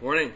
Morning.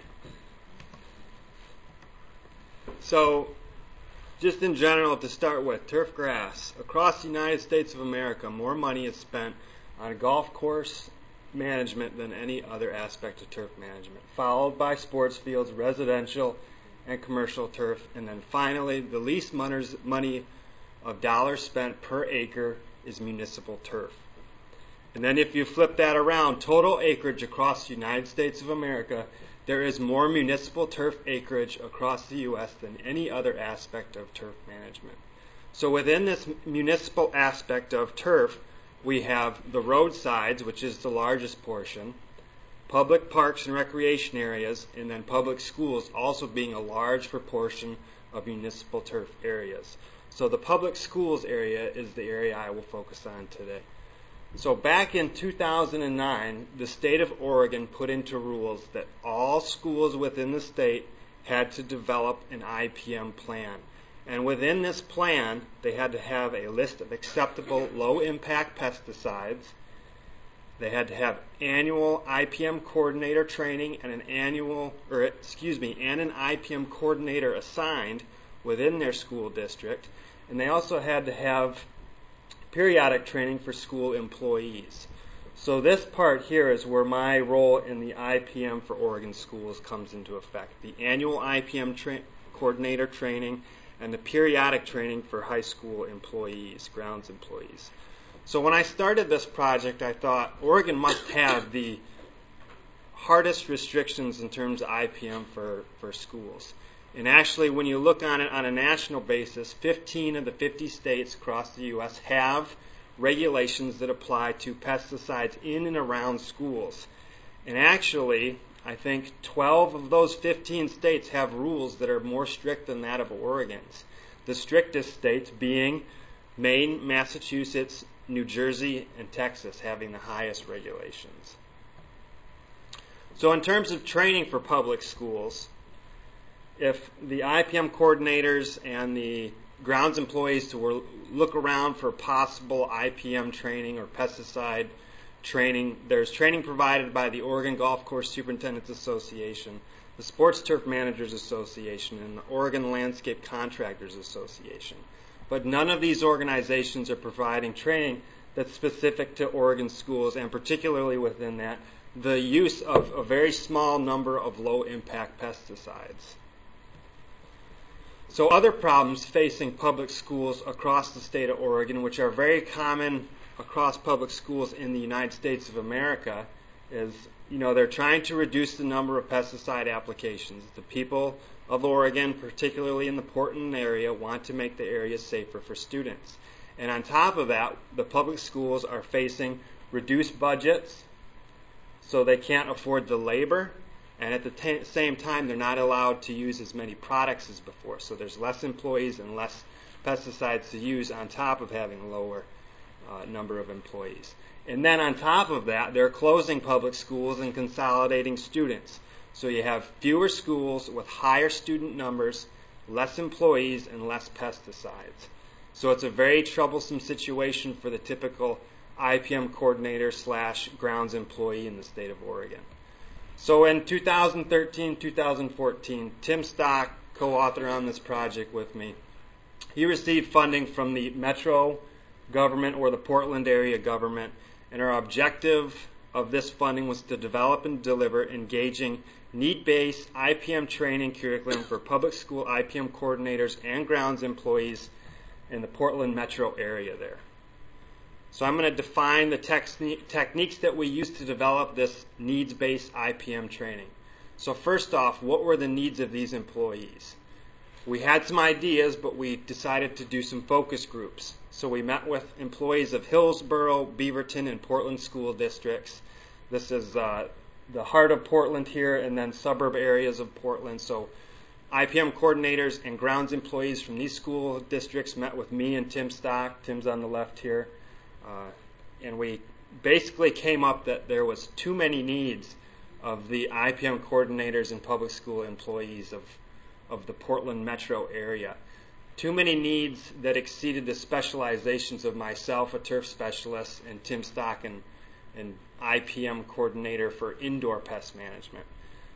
So, just in general to start with, turf grass. Across the United States of America, more money is spent on golf course management than any other aspect of turf management, followed by sports fields, residential, and commercial turf, and then finally, the least money of dollars spent per acre is municipal turf. And then if you flip that around, total acreage across the United States of America, there is more municipal turf acreage across the U.S. than any other aspect of turf management. So within this municipal aspect of turf, we have the roadsides, which is the largest portion, public parks and recreation areas, and then public schools also being a large proportion of municipal turf areas. So the public schools area is the area I will focus on today. So back in 2009, the state of Oregon put into rules that all schools within the state had to develop an IPM plan. And within this plan, they had to have a list of acceptable low-impact pesticides. They had to have annual IPM coordinator training and an IPM coordinator assigned within their school district. And they also had to have periodic training for school employees. So this part here is where my role in the IPM for Oregon schools comes into effect. The annual IPM coordinator training and the periodic training for high school employees, grounds employees. So when I started this project, I thought Oregon must have the hardest restrictions in terms of IPM for schools. And actually, when you look on it on a national basis, 15 of the 50 states across the U.S. have regulations that apply to pesticides in and around schools. And actually, I think 12 of those 15 states have rules that are more strict than that of Oregon's. The strictest states being Maine, Massachusetts, New Jersey, and Texas having the highest regulations. So in terms of training for public schools, if the IPM coordinators and the grounds employees to look around for possible IPM training or pesticide training, there's training provided by the Oregon Golf Course Superintendents Association, the Sports Turf Managers Association, and the Oregon Landscape Contractors Association. But none of these organizations are providing training that's specific to Oregon schools, and particularly within that, the use of a very small number of low-impact pesticides. So other problems facing public schools across the state of Oregon, which are very common across public schools in the United States of America, is, they're trying to reduce the number of pesticide applications. The people of Oregon, particularly in the Portland area, want to make the area safer for students. And on top of that, the public schools are facing reduced budgets, so they can't afford the labor. And at the same time, they're not allowed to use as many products as before. So there's less employees and less pesticides to use on top of having a lower number of employees. And then on top of that, they're closing public schools and consolidating students. So you have fewer schools with higher student numbers, less employees, and less pesticides. So it's a very troublesome situation for the typical IPM coordinator / grounds employee in the state of Oregon. So in 2013-2014, Tim Stock, co-author on this project with me, he received funding from the Metro government or the Portland area government, and our objective of this funding was to develop and deliver engaging need-based IPM training curriculum for public school IPM coordinators and grounds employees in the Portland metro area there. So I'm going to define the techniques that we used to develop this needs-based IPM training. So first off, what were the needs of these employees? We had some ideas, but we decided to do some focus groups. So we met with employees of Hillsborough, Beaverton, and Portland school districts. This is the heart of Portland here, and then suburb areas of Portland. So IPM coordinators and grounds employees from these school districts met with me and Tim Stock. Tim's on the left here. And we basically came up that there was too many needs of the IPM coordinators and public school employees of the Portland metro area. Too many needs that exceeded the specializations of myself, a turf specialist, and Tim Stock, an IPM coordinator for indoor pest management.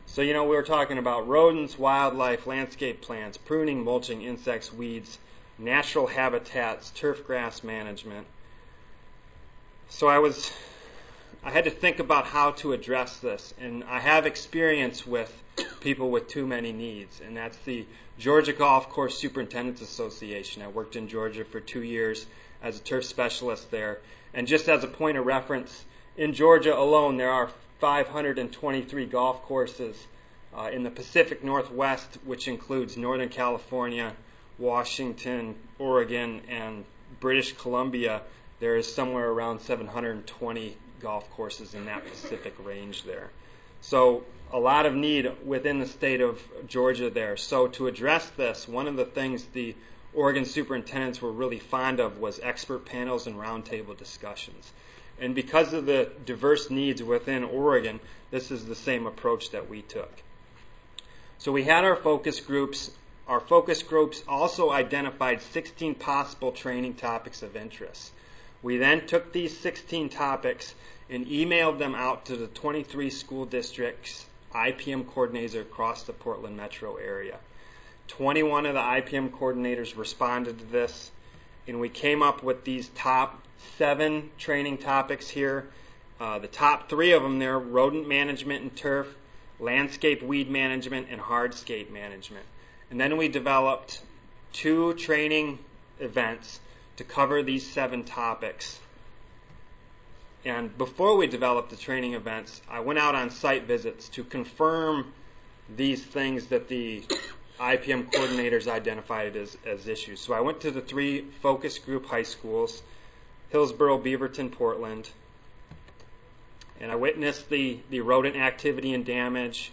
So, we were talking about rodents, wildlife, landscape plants, pruning, mulching, insects, weeds, natural habitats, turf grass management. So I had to think about how to address this, and I have experience with people with too many needs, and that's the Georgia Golf Course Superintendents Association. I worked in Georgia for 2 years as a turf specialist there, and just as a point of reference, in Georgia alone there are 523 golf courses in the Pacific Northwest, which includes Northern California, Washington, Oregon, and British Columbia. There is somewhere around 720 golf courses in that Pacific range there. So a lot of need within the state of Georgia there. So to address this, one of the things the Oregon superintendents were really fond of was expert panels and roundtable discussions. And because of the diverse needs within Oregon, this is the same approach that we took. So we had our focus groups. Our focus groups also identified 16 possible training topics of interest. We then took these 16 topics and emailed them out to the 23 school districts' IPM coordinators across the Portland metro area. 21 of the IPM coordinators responded to this, and we came up with these top 7 training topics here. The top 3 of them there: rodent management and turf, landscape weed management, and hardscape management. And then we developed 2 training events to cover these 7 topics. And before we developed the training events, I went out on site visits to confirm these things that the IPM coordinators identified as issues. So I went to the 3 focus group high schools, Hillsboro, Beaverton, Portland, and I witnessed the rodent activity and damage.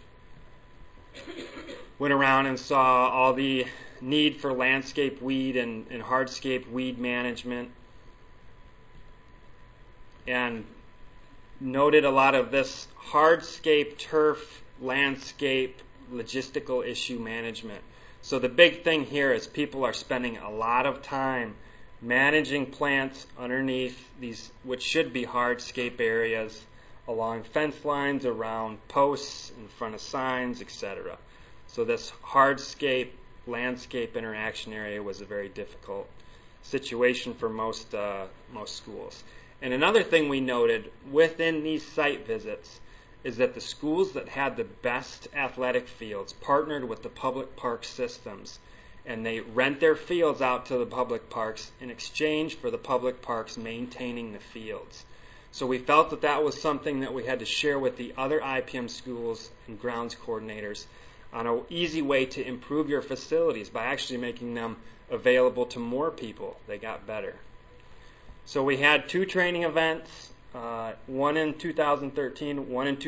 Went around and saw all the need for landscape weed and hardscape weed management, and noted a lot of this hardscape, turf, landscape, logistical issue management. So the big thing here is people are spending a lot of time managing plants underneath these, which should be hardscape areas, along fence lines, around posts, in front of signs, etc. So this hardscape, landscape interaction area was a very difficult situation for most schools. And another thing we noted within these site visits is that the schools that had the best athletic fields partnered with the public park systems, and they rent their fields out to the public parks in exchange for the public parks maintaining the fields. So we felt that that was something that we had to share with the other IPM schools and grounds coordinators on an easy way to improve your facilities by actually making them available to more people. They got better. So we had 2 training events, one in 2013, one in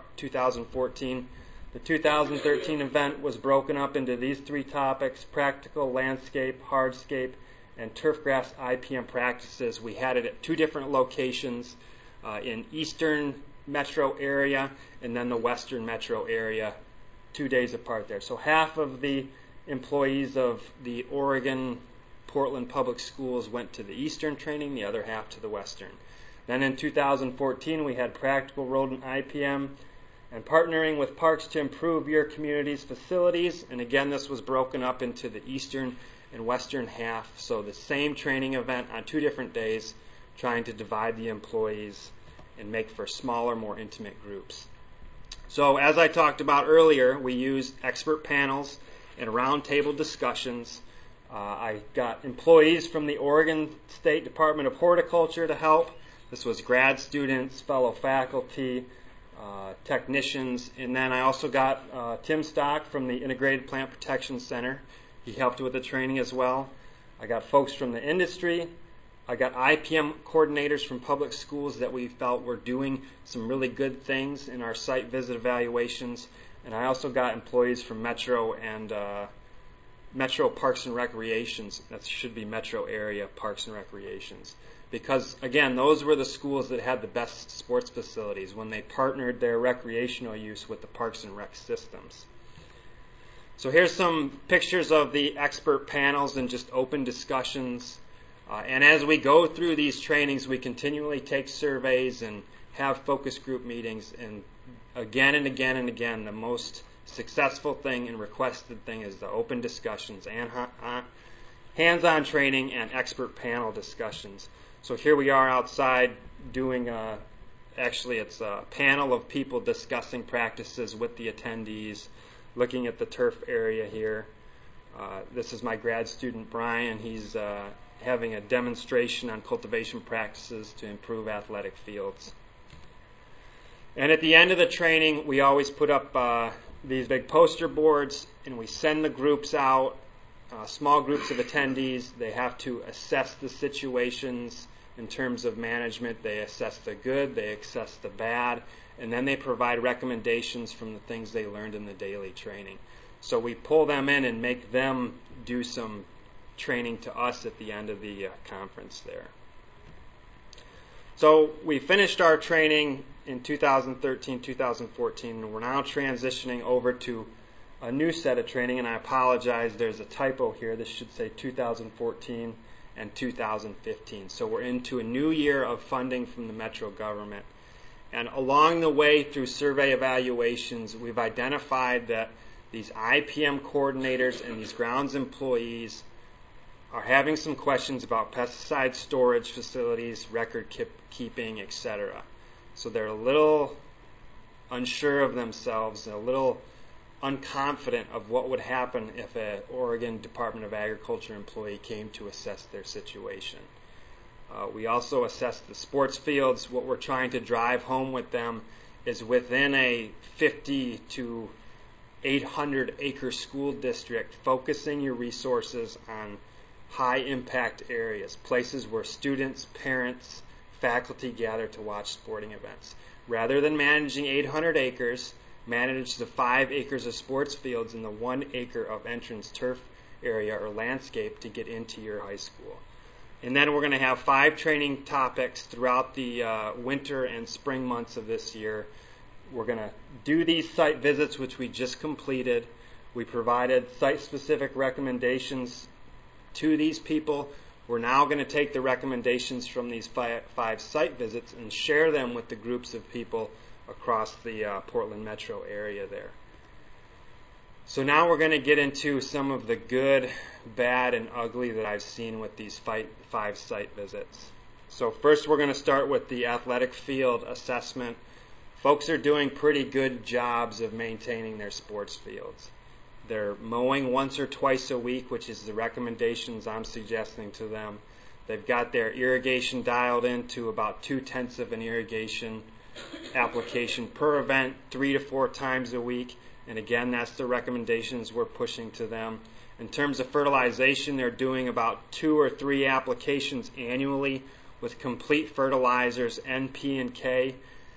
2014. The 2013 event was broken up into these 3 topics: practical, landscape, hardscape, and turfgrass IPM practices. We had it at 2 different locations in eastern metro area and then the western metro area, 2 days apart there. So half of the employees of the Oregon Portland Public Schools went to the eastern training, the other half to the western. Then in 2014 we had practical rodent IPM and partnering with parks to improve your community's facilities. And again, this was broken up into the eastern and western half. So the same training event on 2 different days, trying to divide the employees and make for smaller, more intimate groups. So as I talked about earlier, we used expert panels and roundtable discussions. I got employees from the Oregon State Department of Horticulture to help. This was grad students, fellow faculty, technicians, and then I also got Tim Stock from the Integrated Plant Protection Center. He helped with the training as well. I got folks from the industry. I got IPM coordinators from public schools that we felt were doing some really good things in our site visit evaluations. And I also got employees from Metro and Metro Parks and Recreations. That should be Metro Area Parks and Recreations. Because, again, those were the schools that had the best sports facilities when they partnered their recreational use with the Parks and Rec systems. So here's some pictures of the expert panels and just open discussions. And as we go through these trainings, we continually take surveys and have focus group meetings, and again and again and again, the most successful thing and requested thing is the open discussions and hands-on training and expert panel discussions. So here we are outside doing actually it's a panel of people discussing practices with the attendees, looking at the turf area here. This is my grad student Brian. He's having a demonstration on cultivation practices to improve athletic fields. And at the end of the training, we always put up these big poster boards, and we send the groups out, small groups of attendees. They have to assess the situations in terms of management. They assess the good, they assess the bad, and then they provide recommendations from the things they learned in the daily training. So we pull them in and make them do some training to us at the end of the conference there. So we finished our training in 2013, 2014, and we're now transitioning over to a new set of training, and I apologize, there's a typo here. This should say 2014 and 2015. So we're into a new year of funding from the Metro government. And along the way through survey evaluations, we've identified that these IPM coordinators and these grounds employees are having some questions about pesticide storage facilities, record keeping, etc. So they're a little unsure of themselves and a little unconfident of what would happen if an Oregon Department of Agriculture employee came to assess their situation. We also assess the sports fields. What we're trying to drive home with them is within a 50 to 800 acre school district, focusing your resources on high impact areas, places where students, parents, faculty gather to watch sporting events. Rather than managing 800 acres, manage the 5 acres of sports fields and the 1 acre of entrance turf area or landscape to get into your high school. And then we're going to have 5 training topics throughout the winter and spring months of this year. We're going to do these site visits, which we just completed. We provided site-specific recommendations to these people. We're now going to take the recommendations from these 5 site visits and share them with the groups of people across the Portland metro area there. So now we're going to get into some of the good, bad, and ugly that I've seen with these 5 site visits. So first we're going to start with the athletic field assessment. Folks are doing pretty good jobs of maintaining their sports fields. They're mowing once or twice a week, which is the recommendations I'm suggesting to them. They've got their irrigation dialed into about 2/10 of an irrigation application per event, 3 to 4 times a week. And again, that's the recommendations we're pushing to them. In terms of fertilization, they're doing about 2 or 3 applications annually with complete fertilizers, NP and K.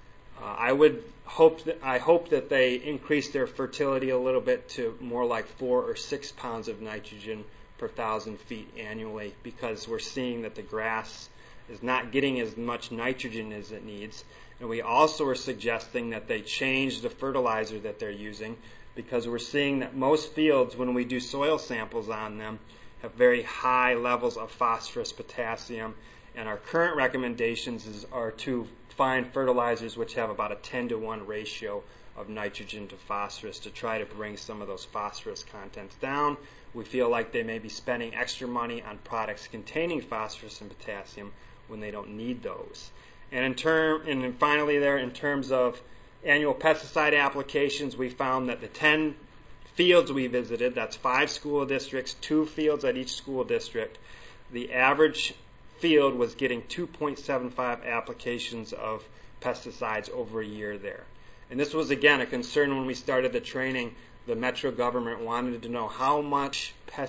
I hope that they increase their fertility a little bit to more like 4 or 6 pounds of nitrogen per 1,000 feet annually, because we're seeing that the grass is not getting as much nitrogen as it needs. And we also are suggesting that they change the fertilizer that they're using, because we're seeing that most fields, when we do soil samples on them, have very high levels of phosphorus, potassium, and our current recommendations are to find fertilizers which have about a 10-to-1 ratio of nitrogen to phosphorus to try to bring some of those phosphorus contents down. We feel like they may be spending extra money on products containing phosphorus and potassium when they don't need those. And then finally there, in terms of annual pesticide applications, we found that the 10 fields we visited, that's 5 school districts, 2 fields at each school district, the average field was getting 2.75 applications of pesticides over a year there. And this was, again, a concern when we started the training. The Metro government wanted to know how many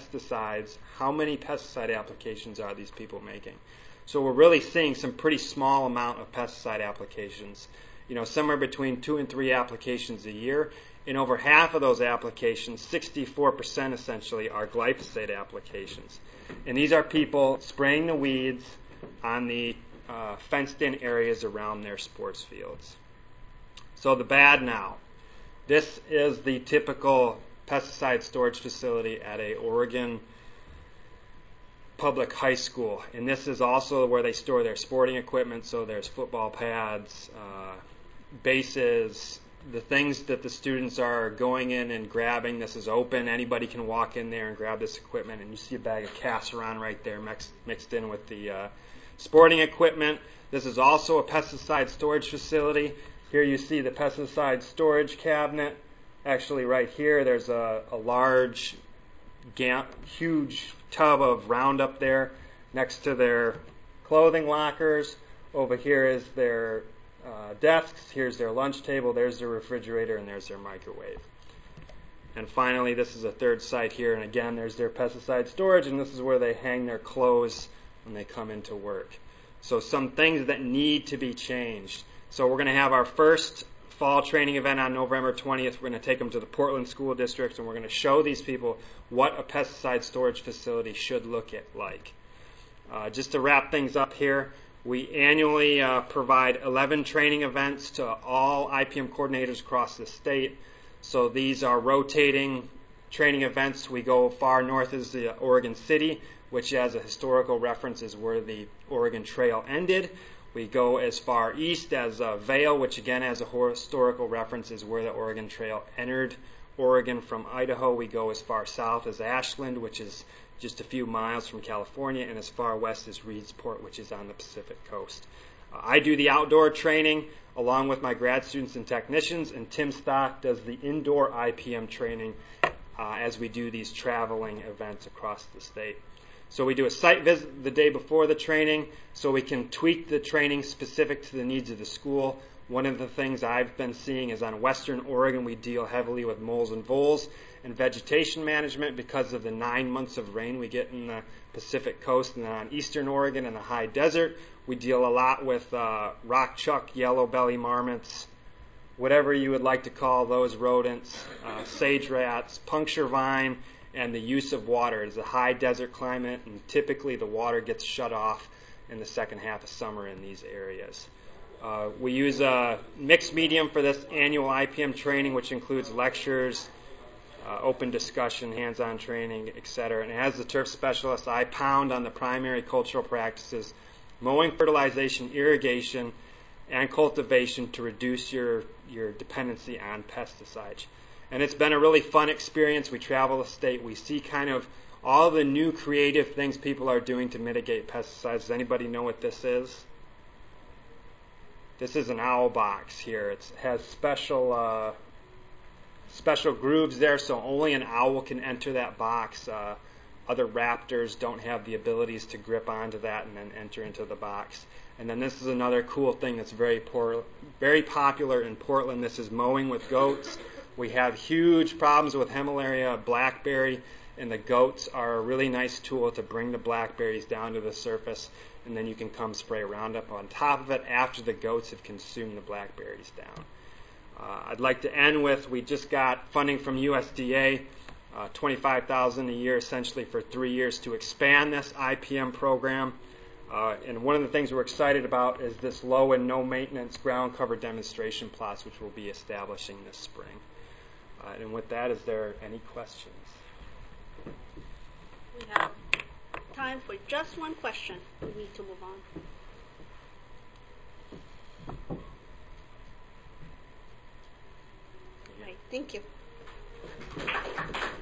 pesticide applications are these people making. So we're really seeing some pretty small amount of pesticide applications, somewhere between 2 and 3 applications a year. And over half of those applications, 64% essentially, are glyphosate applications. And these are people spraying the weeds on the fenced-in areas around their sports fields. So the bad now. This is the typical pesticide storage facility at a Oregon public high school. And this is also where they store their sporting equipment, so there's football pads, bases, the things that the students are going in and grabbing. This is open. Anybody can walk in there and grab this equipment. And you see a bag of Casseron right there mixed in with the sporting equipment. This is also a pesticide storage facility. Here you see the pesticide storage cabinet. Actually, right here, there's a large, huge tub of Roundup there next to their clothing lockers. Over here is their desks. Here's their lunch table. There's their refrigerator, and there's their microwave. And finally, this is a third site here. And again, there's their pesticide storage, and this is where they hang their clothes when they come into work. So some things that need to be changed. So we're going to have our first fall training event on November 20th. We're going to take them to the Portland School District, and we're going to show these people what a pesticide storage facility should look like. Just to wrap things up here, we annually provide 11 training events to all IPM coordinators across the state. So these are rotating training events. We go far north as the Oregon City, which as a historical reference is where the Oregon Trail ended. We go as far east as Vail, which again as a historical reference is where the Oregon Trail entered Oregon from Idaho. We go as far south as Ashland, which is just a few miles from California, and as far west as Reedsport, which is on the Pacific coast. I do the outdoor training along with my grad students and technicians, and Tim Stock does the indoor IPM training as we do these traveling events across the state. So we do a site visit the day before the training so we can tweak the training specific to the needs of the school. One of the things I've been seeing is on Western Oregon we deal heavily with moles and voles and vegetation management because of the 9 months of rain we get in the Pacific coast. And then on Eastern Oregon in the high desert we deal a lot with rock chuck, yellow belly marmots, whatever you would like to call those rodents, sage rats, puncture vine, and the use of water. It's a high desert climate, and typically the water gets shut off in the second half of summer in these areas. We use a mixed medium for this annual IPM training, which includes lectures, open discussion, hands-on training, etc. And as the turf specialist, I pound on the primary cultural practices, mowing, fertilization, irrigation, and cultivation to reduce your dependency on pesticides. And it's been a really fun experience. We travel the state. We see kind of all the new creative things people are doing to mitigate pesticides. Does anybody know what this is? This is an owl box here. It has special grooves there, so only an owl can enter that box. Other raptors don't have the abilities to grip onto that and then enter into the box. And then this is another cool thing that's very popular in Portland. This is mowing with goats. We have huge problems with Hemilaria blackberry, and the goats are a really nice tool to bring the blackberries down to the surface, and then you can come spray Roundup on top of it after the goats have consumed the blackberries down. I'd like to end with, we just got funding from USDA, $25,000 a year essentially for 3 years to expand this IPM program. And one of the things we're excited about is this low and no maintenance ground cover demonstration plots, which we'll be establishing this spring. And with that, is there any questions? We have time for just one question. We need to move on. Right, thank you.